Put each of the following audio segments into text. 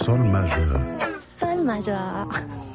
Sol majeur. Sol majeur.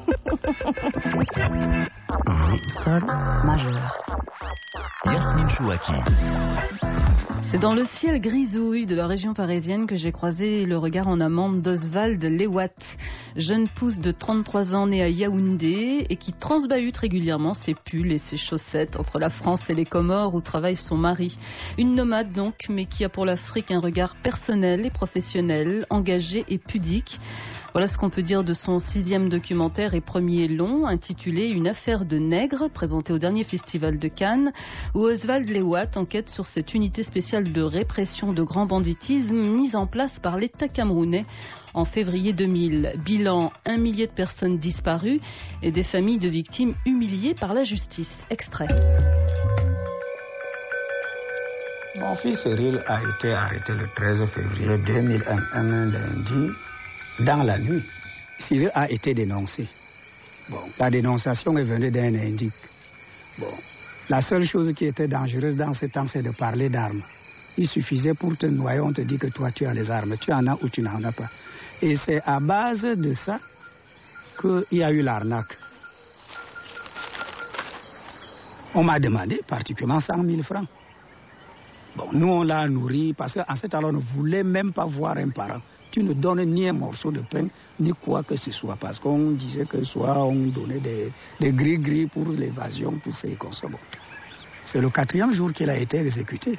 Sol majeur. Yasmine Chouaki. C'est dans le ciel grisouille de la région parisienne que j'ai croisé le regard en amande d'Oswald Lewat, jeune pousse de 33 ans né à Yaoundé et qui transbahute régulièrement ses pulls et ses chaussettes entre la France et les Comores où travaille son mari. Une nomade donc, mais qui a pour l'Afrique un regard personnel et professionnel, engagé et pudique. Voilà ce qu'on peut dire de son 6e documentaire et premier long, intitulé Une affaire de nègres, présenté au dernier festival de Cannes, où Oswald Lewat enquête sur cette unité spéciale de répression de grand banditisme mise en place par l'État camerounais en février 2000. Bilan, 1 millier de personnes disparues et des familles de victimes humiliées par la justice. Extrait. Mon fils Cyril a été arrêté le 13 février 2001, un lundi, dans la nuit. Cyril a été dénoncé. Bon, la dénonciation est venue d'un indique. Bon, la seule chose qui était dangereuse dans ce temps, c'est de parler d'armes. Il suffisait pour te noyer, on te dit que toi tu as les armes, tu en as ou tu n'en as pas. Et c'est à base de ça qu'il y a eu l'arnaque. On m'a demandé particulièrement 100 000 francs. Bon, nous on l'a nourri parce qu'en ce temps-là on ne voulait même pas voir un parent. Tu ne donnes ni un morceau de pain, ni quoi que ce soit. Parce qu'on disait que soit on donnait des gris-gris pour l'évasion, tout ça et comme ça. Bon. C'est le 4e jour qu'il a été exécuté.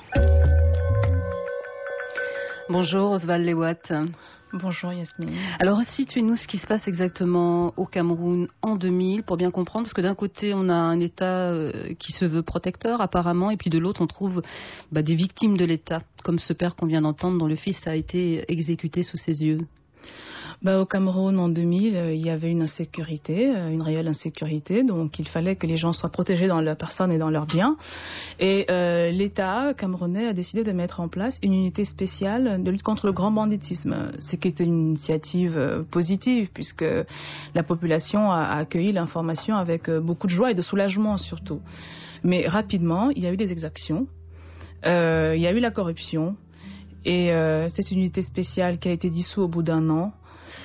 Bonjour Oswald Lewat. Bonjour Yasmine. Alors situez-nous ce qui se passe exactement au Cameroun en 2000 pour bien comprendre, parce que d'un côté on a un État qui se veut protecteur apparemment, et puis de l'autre on trouve des victimes de l'État, comme ce père qu'on vient d'entendre dont le fils a été exécuté sous ses yeux. Au Cameroun, en 2000, il y avait une insécurité, une réelle insécurité. Donc, il fallait que les gens soient protégés dans leur personne et dans leurs biens. Et l'État camerounais a décidé de mettre en place une unité spéciale de lutte contre le grand banditisme. Ce qui était une initiative positive, puisque la population a accueilli l'information avec beaucoup de joie et de soulagement surtout. Mais rapidement, il y a eu des exactions, il y a eu la corruption. Et cette unité spéciale qui a été dissoute au bout d'1 an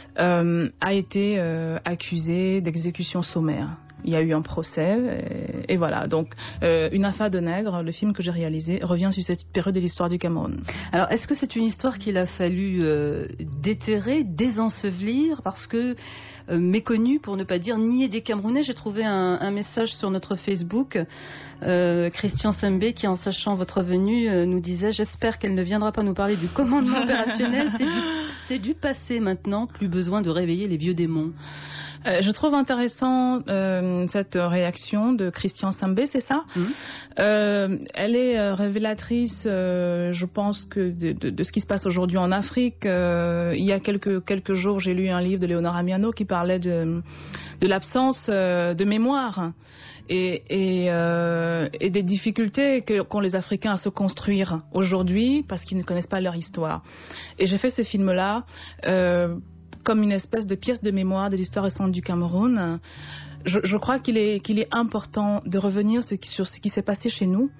a été accusée d'exécution sommaire. Il y a eu un procès et voilà. Donc, Une affaire de nègres, le film que j'ai réalisé, revient sur cette période de l'histoire du Cameroun. Alors, est-ce que c'est une histoire qu'il a fallu déterrer, désensevelir, parce que méconnue, pour ne pas dire niée des Camerounais? J'ai trouvé un message sur notre Facebook, Christian Sembé, qui en sachant votre venue nous disait: j'espère qu'elle ne viendra pas nous parler du commandement opérationnel, c'est du passé maintenant, plus besoin de réveiller les vieux démons. Je trouve intéressant cette réaction de Christian Sambé, c'est ça? Elle est révélatrice, je pense, que de ce qui se passe aujourd'hui en Afrique. Il y a quelques jours, j'ai lu un livre de Léonard Amiano qui parlait de l'absence de mémoire et des difficultés qu'ont les Africains à se construire aujourd'hui parce qu'ils ne connaissent pas leur histoire. Et j'ai fait ce film-là comme une espèce de pièce de mémoire de l'histoire récente du Cameroun. Je crois qu'il est important de revenir sur ce qui s'est passé chez nous.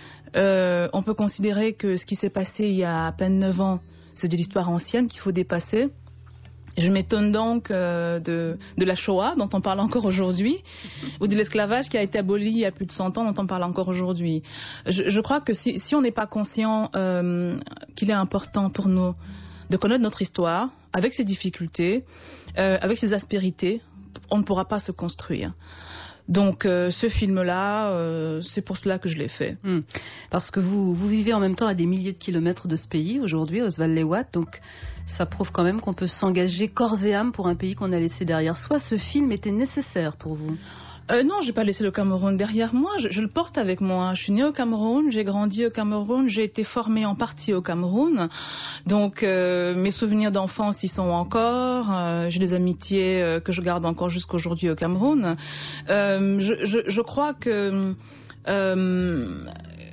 On peut considérer que ce qui s'est passé il y a à peine 9 ans, c'est de l'histoire ancienne qu'il faut dépasser. Je m'étonne donc de la Shoah, dont on parle encore aujourd'hui, ou de l'esclavage qui a été aboli il y a plus de 100 ans, dont on parle encore aujourd'hui. Je crois que si on n'est pas conscient qu'il est important pour nous de connaître notre histoire, avec ses difficultés, avec ses aspérités, on ne pourra pas se construire. Donc ce film-là, c'est pour cela que je l'ai fait. Parce que vous vivez en même temps à des milliers de kilomètres de ce pays aujourd'hui, Oswald Lewat, donc ça prouve quand même qu'on peut s'engager corps et âme pour un pays qu'on a laissé derrière soi. Ce film était nécessaire pour vous? Non, j'ai pas laissé le Cameroun derrière moi, je le porte avec moi. Je suis née au Cameroun, j'ai grandi au Cameroun, j'ai été formée en partie au Cameroun. Donc mes souvenirs d'enfance y sont encore, j'ai des amitiés que je garde encore jusqu'aujourd'hui au Cameroun. Je crois que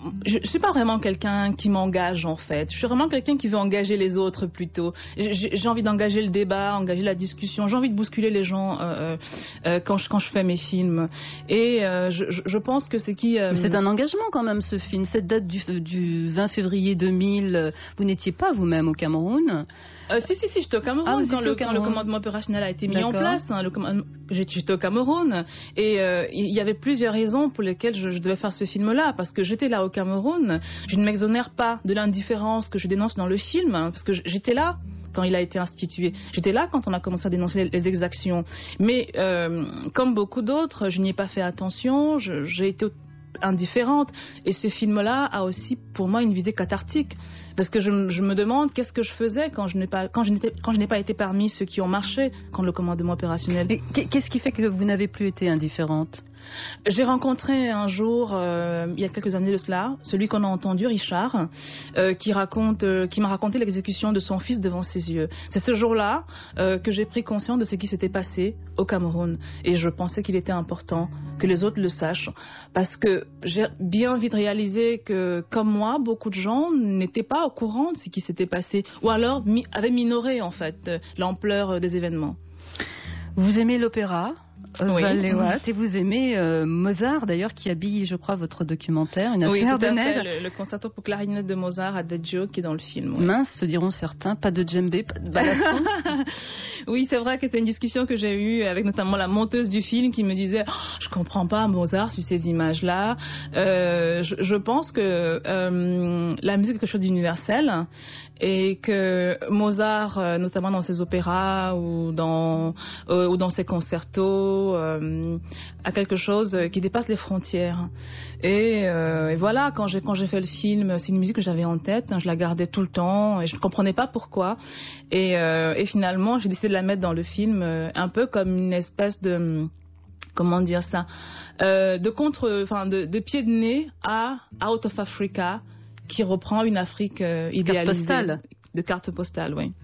je suis pas vraiment quelqu'un qui m'engage en fait. Je suis vraiment quelqu'un qui veut engager les autres plutôt. J'ai envie d'engager le débat, engager la discussion. J'ai envie de bousculer les gens quand je fais mes films. Et je pense que c'est qui. C'est un engagement quand même ce film. Cette date du 20 février 2000, vous n'étiez pas vous-même au Cameroun? Si, j'étais au Cameroun quand le commandement opérationnel a été mis en place. Hein, j'étais au Cameroun et il y avait plusieurs raisons pour lesquelles je devais faire ce film-là. Parce que j'étais là au Cameroun, je ne m'exonère pas de l'indifférence que je dénonce dans le film, hein, parce que j'étais là quand il a été institué. J'étais là quand on a commencé à dénoncer les exactions. Mais comme beaucoup d'autres, je n'y ai pas fait attention, j'ai été indifférente. Et ce film-là a aussi pour moi une visée cathartique. Parce que je me demande qu'est-ce que je faisais quand je n'ai pas été parmi ceux qui ont marché contre le commandement opérationnel. Et qu'est-ce qui fait que vous n'avez plus été indifférente? J'ai rencontré un jour, il y a quelques années de cela, celui qu'on a entendu, Richard, qui m'a raconté l'exécution de son fils devant ses yeux. C'est ce jour-là que j'ai pris conscience de ce qui s'était passé au Cameroun. Et je pensais qu'il était important que les autres le sachent. Parce que j'ai bien vite réalisé que, comme moi, beaucoup de gens n'étaient pas au courant de ce qui s'était passé. Ou alors avaient minoré, en fait, l'ampleur des événements. Vous aimez l'opéra, Oswald Oui. Lewadt, et vous aimez Mozart, d'ailleurs, qui habille, je crois, votre documentaire, Une affaire de neige. Oui, le concerto pour clarinette de Mozart, Adagio, qui est dans le film. Oui. Mince, se diront certains, pas de djembé, pas de balafon. Oui, c'est vrai que c'est une discussion que j'ai eue avec notamment la monteuse du film qui me disait je comprends pas Mozart sur ces images-là. Je pense que la musique est quelque chose d'universel et que Mozart, notamment dans ses opéras ou dans ses concertos, a quelque chose qui dépasse les frontières. Et voilà, quand j'ai fait le film, c'est une musique que j'avais en tête, je la gardais tout le temps et je ne comprenais pas pourquoi. Et finalement, j'ai décidé de la mettre dans le film un peu comme une espèce de comment dire ça, de pied de nez à Out of Africa, qui reprend une Afrique idéalisée. Carte postale. De carte postale, oui.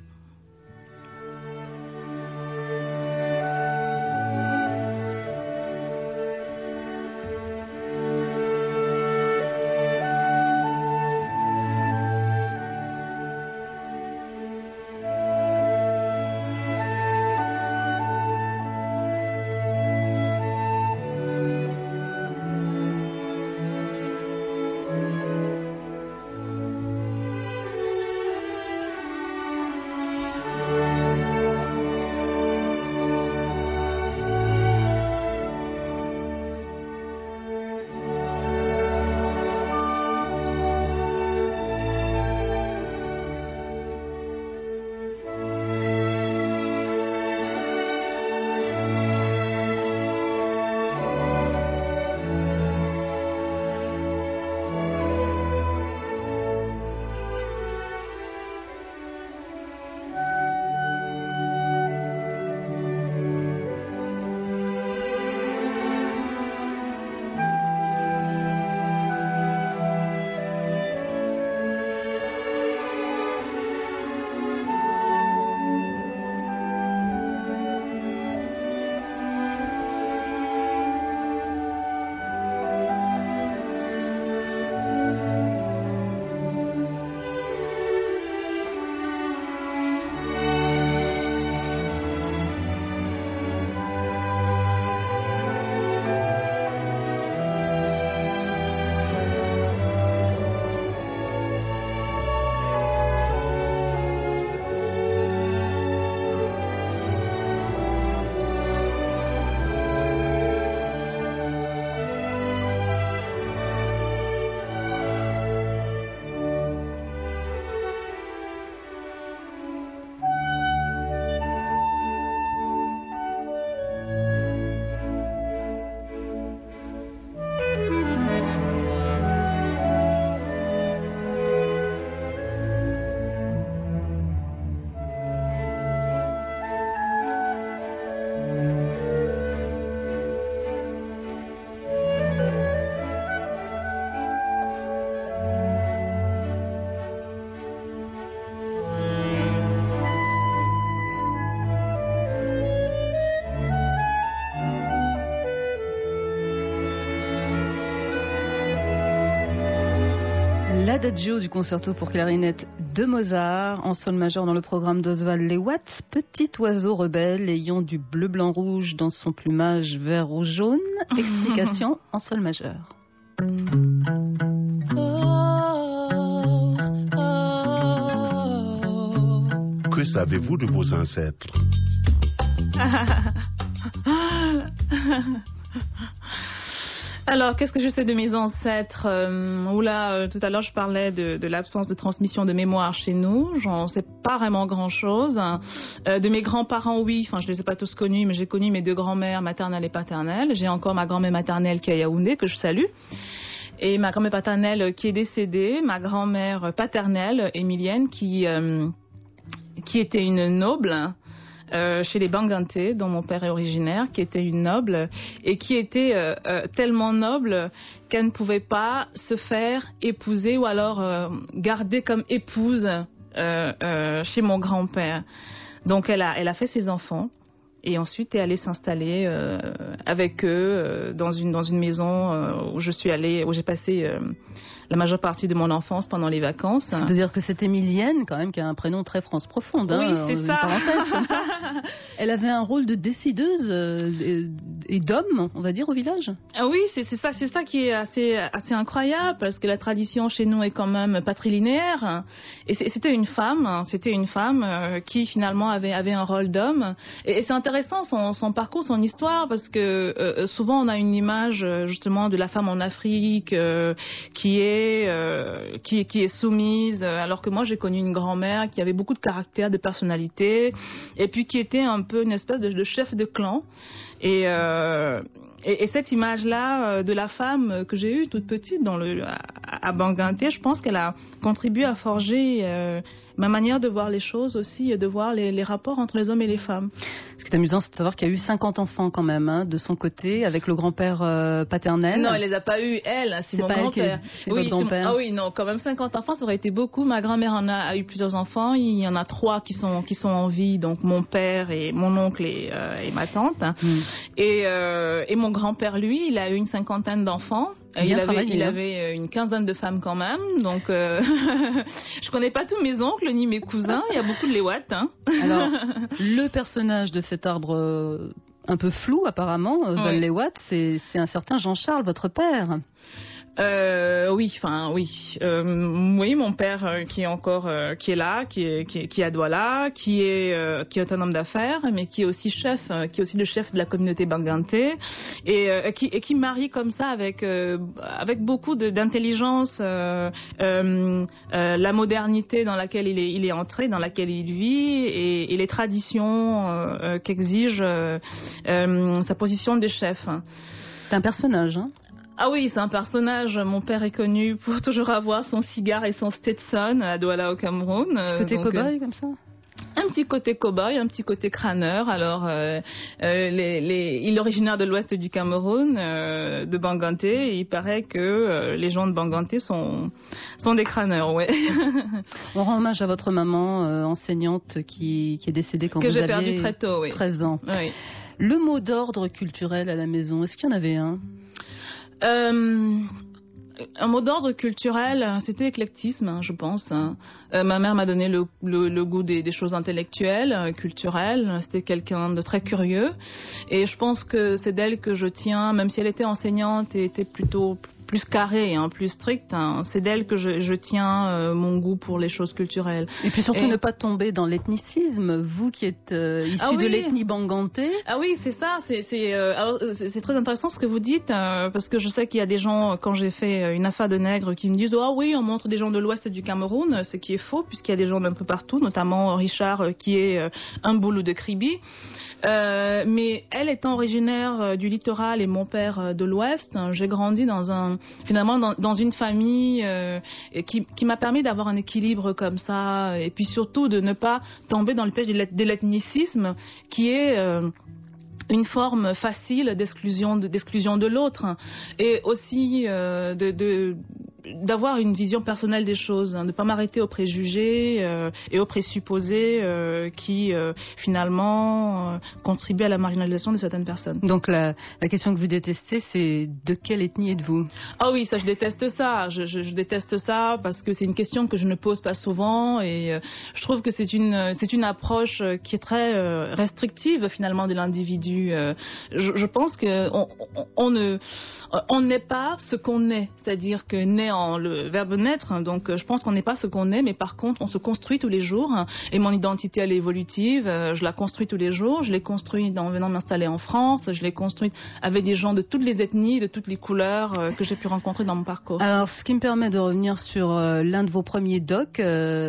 l'adagio du concerto pour clarinette de Mozart en sol majeur dans le programme d'Oswald Lewat, petit oiseau rebelle ayant du bleu blanc rouge dans son plumage vert rouge jaune. Explication en sol majeur. Que savez-vous de vos ancêtres? Alors, qu'est-ce que je sais de mes ancêtres? Tout à l'heure, je parlais de l'absence de transmission de mémoire chez nous. J'en sais pas vraiment grand-chose. De mes grands-parents, oui. Enfin, je les ai pas tous connus, mais j'ai connu mes deux grands-mères maternelles et paternelles. J'ai encore ma grand-mère maternelle qui est à Yaoundé, que je salue. Et ma grand-mère paternelle qui est décédée. Ma grand-mère paternelle, Émilienne, qui était une noble. Chez les Banganté, dont mon père est originaire, qui était une noble et qui était tellement noble qu'elle ne pouvait pas se faire épouser ou alors garder comme épouse chez mon grand-père. Donc elle a fait ses enfants et ensuite est allée s'installer avec eux dans une maison où j'ai passé la majeure partie de mon enfance pendant les vacances. C'est-à-dire que cette Émilienne, quand même, qui a un prénom très France-profonde. Oui, c'est ça. Comme ça. Elle avait un rôle de décideuse et d'homme, on va dire, au village. Ah oui, c'est ça qui est assez incroyable, parce que la tradition chez nous est quand même patrilinéaire. Et c'était une femme qui finalement avait un rôle d'homme. Et c'est intéressant son parcours, son histoire, parce que souvent on a une image justement de la femme en Afrique qui est soumise, alors que moi j'ai connu une grand-mère qui avait beaucoup de caractère, de personnalité, et puis qui était un peu une espèce de chef de clan. Et cette image-là de la femme que j'ai eue toute petite à Banganté, je pense qu'elle a contribué à forger ma manière de voir les choses aussi, de voir les rapports entre les hommes et les femmes. Ce qui est amusant, c'est de savoir qu'il y a eu 50 enfants quand même, de son côté, avec le grand-père paternel. Non, elle les a pas eu, c'est mon grand-père. Oui, ah oui, non, quand même 50 enfants, ça aurait été beaucoup. Ma grand-mère a eu plusieurs enfants. Il y en a 3 qui sont en vie, donc mon père et mon oncle et ma tante. Et mon grand-père, lui, il a eu une 50aine d'enfants. Il avait une 15aine de femmes quand même, donc je connais pas tous mes oncles ni mes cousins, il y a beaucoup de Lewat. Alors, le personnage de cet arbre un peu flou apparemment, Oswald Lewat, c'est un certain Jean-Charles, votre père. Oui, mon père qui est là, qui est à Douala, qui est un homme d'affaires, mais qui est aussi le chef de la communauté Banganté, et qui marie comme ça avec beaucoup d'intelligence la modernité dans laquelle il est entré, dans laquelle il vit, et les traditions qu'exige sa position de chef. C'est un personnage, hein? Ah oui, c'est un personnage. Mon père est connu pour toujours avoir son cigare et son Stetson à Douala au Cameroun. Côté cow-boy comme ça? Un petit côté cow-boy, un petit côté crâneur. Alors, il est originaire de l'ouest du Cameroun, de Banganté. Et il paraît que les gens de Banganté sont des crâneurs, ouais. On rend hommage à votre maman enseignante qui est décédée quand vous aviez 13 ans. Que j'ai perdu très tôt, oui. 13 ans. Oui. Le mot d'ordre culturel à la maison, est-ce qu'il y en avait un? Un mot d'ordre culturel, c'était l'éclectisme, je pense. Ma mère m'a donné le goût des choses intellectuelles, culturelles. C'était quelqu'un de très curieux. Et je pense que c'est d'elle que je tiens, même si elle était enseignante et était plutôt plus carrée, plus stricte, c'est d'elle que je tiens mon goût pour les choses culturelles. Et puis surtout ne pas tomber dans l'ethnicisme, vous qui êtes issu de l'ethnie Banganté. Ah oui, c'est ça, c'est très intéressant ce que vous dites, parce que je sais qu'il y a des gens, quand j'ai fait une affaire de nègres, qui me disent « Ah oui, on montre des gens de l'ouest du Cameroun », ce qui est faux, puisqu'il y a des gens d'un peu partout, notamment Richard, qui est un boulot de Kribi. Mais elle étant originaire du littoral et mon père de l'ouest, j'ai grandi dans une famille qui m'a permis d'avoir un équilibre comme ça, et puis surtout de ne pas tomber dans le piège de l'ethnicisme, qui est une forme facile d'exclusion de l'autre, et aussi d'avoir une vision personnelle des choses, de ne pas m'arrêter aux préjugés et aux présupposés qui finalement contribuent à la marginalisation de certaines personnes. Donc la question que vous détestez, c'est de quelle ethnie êtes-vous? Ah oui, ça je déteste ça. Je déteste ça parce que c'est une question que je ne pose pas souvent et je trouve que c'est une approche qui est très restrictive finalement de l'individu. Je pense que on n'est pas ce qu'on est, c'est-à-dire que né en le verbe naître, donc je pense qu'on n'est pas ce qu'on est, mais par contre on se construit tous les jours et mon identité elle est évolutive, je la construis tous les jours, je l'ai construite en venant m'installer en France, je l'ai construite avec des gens de toutes les ethnies, de toutes les couleurs que j'ai pu rencontrer dans mon parcours. Alors ce qui me permet de revenir sur l'un de vos premiers docs,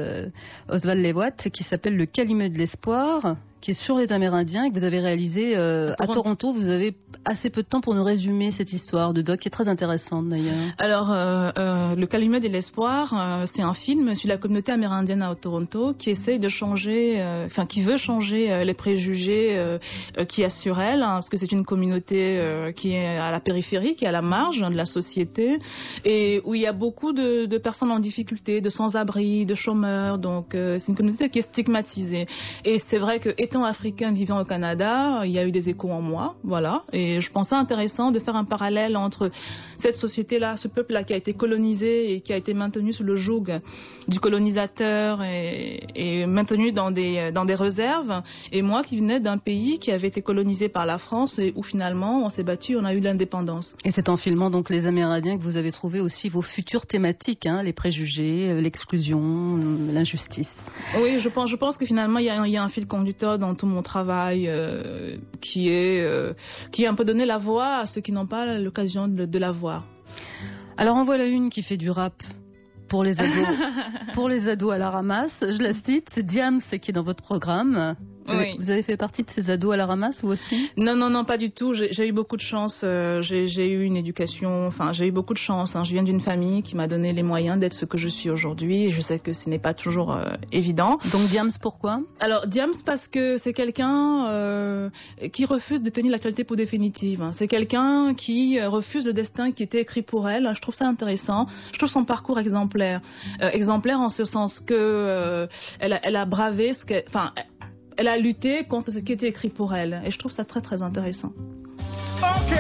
Oswald Lewat, qui s'appelle Le Calumet de l'espoir, qui est sur les Amérindiens et que vous avez réalisé à Toronto. Vous avez assez peu de temps pour nous résumer cette histoire de doc qui est très intéressante d'ailleurs. Alors, Le Calumet de l'espoir, c'est un film sur la communauté amérindienne à Toronto qui essaye de changer, qui veut changer les préjugés qu'il y a sur elle, parce que c'est une communauté qui est à la périphérie, qui est à la marge de la société et où il y a beaucoup de personnes en difficulté, de sans-abri, de chômeurs. Donc, c'est une communauté qui est stigmatisée. Et c'est vrai que étant africaine vivant au Canada, il y a eu des échos en moi, voilà. Et je pensais intéressant de faire un parallèle entre cette société-là, ce peuple-là qui a été colonisé et qui a été maintenu sous le joug du colonisateur et maintenu dans des réserves, et moi qui venais d'un pays qui avait été colonisé par la France et où finalement on s'est battu, on a eu l'indépendance. Et c'est en filmant donc les Amérindiens que vous avez trouvé aussi vos futures thématiques, hein, les préjugés, l'exclusion, l'injustice. Oui, je pense que finalement il y a un fil conducteur dans tout mon travail qui est un peu donner la voix à ceux qui n'ont pas l'occasion de la voir. Alors en voilà une qui fait du rap pour les ados, pour les ados à la ramasse. Je la cite, c'est Diams qui est dans votre programme. Oui. Vous avez fait partie de ces ados à la ramasse, vous aussi? Non, pas du tout. J'ai eu beaucoup de chance. J'ai eu une éducation, j'ai eu beaucoup de chance. Je viens d'une famille qui m'a donné les moyens d'être ce que je suis aujourd'hui. Et je sais que ce n'est pas toujours évident. Donc Diams, pourquoi? Alors Diams parce que c'est quelqu'un qui refuse de tenir l'actualité pour définitive. C'est quelqu'un qui refuse le destin qui était écrit pour elle. Je trouve ça intéressant. Je trouve son parcours exemplaire. Exemplaire en ce sens que elle a bravé elle a lutté contre ce qui était écrit pour elle. Et je trouve ça très très intéressant. Ok.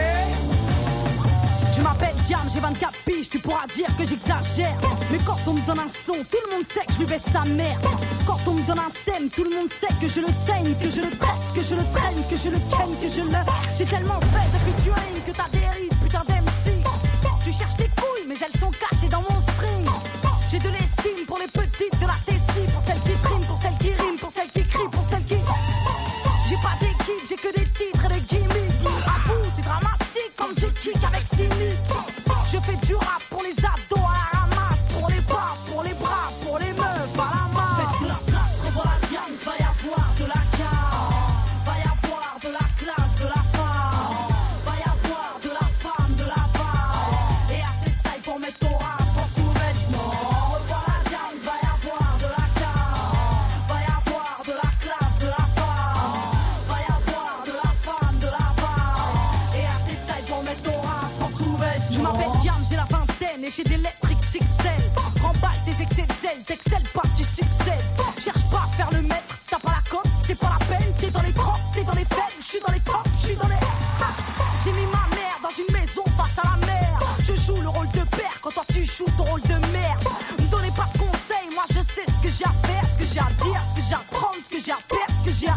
Je m'appelle Diam, j'ai 24 piges, tu pourras dire que j'exagère. Mais quand on me donne un son, tout le monde sait que je lui baisse sa mère. Quand on me donne un thème, tout le monde sait que je le saigne, que je le traite, que je le traîne, que je le tienne, que je le... J'ai tellement fait de featuring que t'as dérive, putain d'MC. Tu cherches tes couilles, mais elles sont cachées dans mon string. J'ai de l'estime pour les petites, de la tessie, pour celles qui triment, pour celles qui riment, pour celles qui crient, pour celles qui... J'ai pas d'équipe, j'ai que des titres et des gimmicks. À bout, c'est dramatique comme je kick avec cynique. Je fais du rap pour les ados à la ramasse, pour les bas, pour les bras, pour les meufs à la main. Faites la place, revois la Diams, va y avoir de la casse, va y avoir de la classe, de la femme, va y avoir de la femme, de la femme. Et assez style pour mettre ton rap en sous-vêtements. Revois la Diams, va y avoir de la casse, va y avoir de la classe, de la femme, va y avoir de la femme, de la femme. Et assez style pour mettre ton rap en sous-vêtements. Je m'appelle Diams, j'ai la vingtaine et j'ai des lettres XXL. Remballe tes excès de zèle, t'excelles pas, tu succèdes. Cherche pas à faire le maître, t'as pas la cote, c'est pas la peine. T'es dans les crocs, t'es dans les peines, je suis dans les crocs, je suis dans les... J'ai mis ma mère dans une maison face à la mer. Je joue le rôle de père quand toi tu joues ton rôle de merde. Me donnez pas de conseils, moi je sais ce que j'ai à faire, ce que j'ai à dire, ce que j'ai à prendre, ce que j'ai à faire, ce que j'ai à...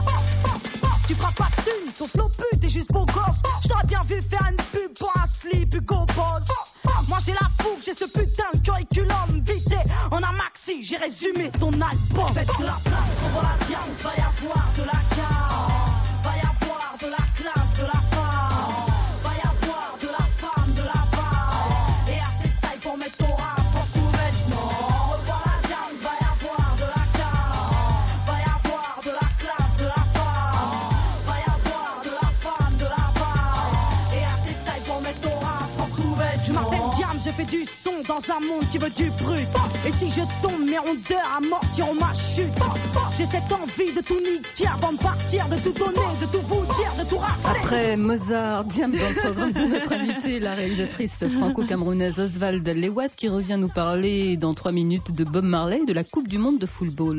Tu feras pas de thune, ton flow pute, t'es juste beau gosse. Je t'aurais bien vu faire une pub pour un slip Hugo Boss. Moi j'ai la fougue, j'ai ce putain de curriculum vitae. En un maxi, j'ai résumé ton album. Faites la place, on voit la Diams, va y avoir de la casse, va y avoir de la classe, de la femme, va y avoir de la femme, de la femme. Et assez style pour mettre ton rap en sous-vêtements. Revois la Diams, va y avoir de la casse, va y avoir de la classe, de la femme, va y avoir de la femme, de la femme. Et assez style pour mettre ton rap en sous-vêtements. Je m'appelle Diams, je fais du son dans un monde qui veut du brut. Et si je tombe, mes rondeurs amortiront ma chute. J'ai cette envie de tout niquer avant de partir, de tout donner, de tout vous dire, de tout rafler. Après Mozart, Diam dans le programme de notre invitée, la réalisatrice franco-camerounaise Oswald Lewat, qui revient nous parler dans 3 minutes de Bob Marley et de la Coupe du Monde de football.